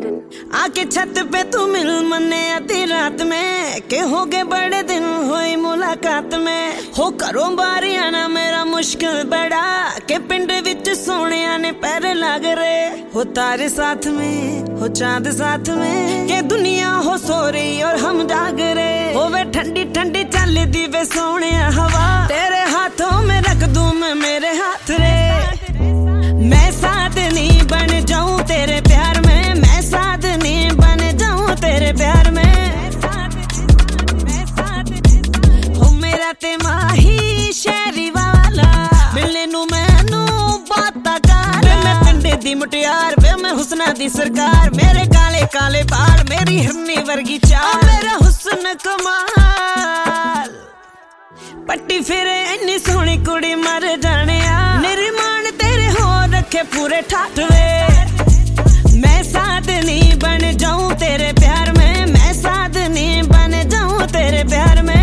आके छत पे तू मिल मने आधी रात में के हो गए बड़े दिन हुई मुलाकात में हो करो बारी आना मेरा मुश्किल बड़ा के पिंड विच सोनिया ने पैर लाग रे हो तारे साथ में हो चांद साथ में के दुनिया हो सो रही और हम जाग रे हो वे ठंडी ठंडी चल दी वे सोने हवा तेरे हाथों में रख दूं मैं मेरे हाथ रे मैं साधनी बन जाऊं तेरे प्यार में मैं साधनी बन जाऊं तेरे प्यार में हो मेरा ते माही शहरी वाला मिलने नू मैनू बाता काला मैं पिंडे दी मुटियार वे मैं हुस्ना दी सरकार मेरे काले काले बाल मेरी हिरनी वर्गी चाल मेरा हुस्न कमाल पट्टी फिरे इन्नी सोहनी कुड़ी मर जाने निर्माण तेरे हो रखे पूरे ठाठवे मैं साधनी बन जाऊं तेरे प्यार में मैं साधनी बन जाऊं तेरे प्यार में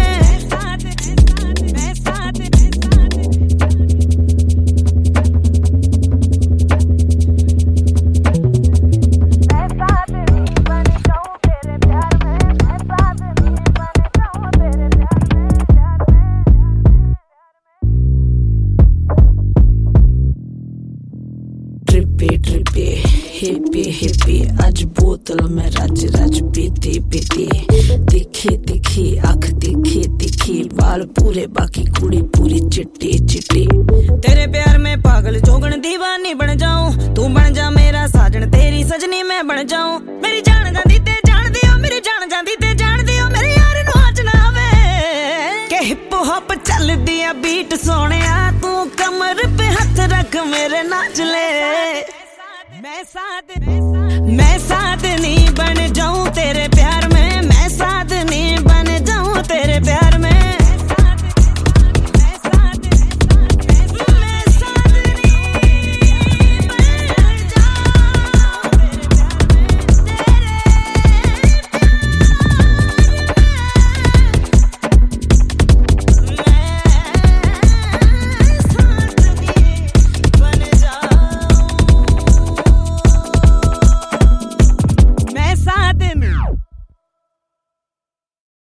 ट्रिपे हिपी हिपी आज बोतल में रज रज पीती पीती दिखी दिखी आँख दिखी दिखी बाल पूरे बाकी कुड़ी पूरी चिट्टी चिट्टी तेरे प्यार में पागल जोगन दीवानी बन जाऊं तू बन जा मेरा साजन तेरी सजनी मैं बन जाऊं मेरी जान जांदी ते जान दियो मेरी जान जांदी ते जान दियो मेरे यार नु आज ना आवे के हिप हॉप चल दिया बीट सोनिया तू कमर पे हाथ रख मेरे नाच ले मैं साधनी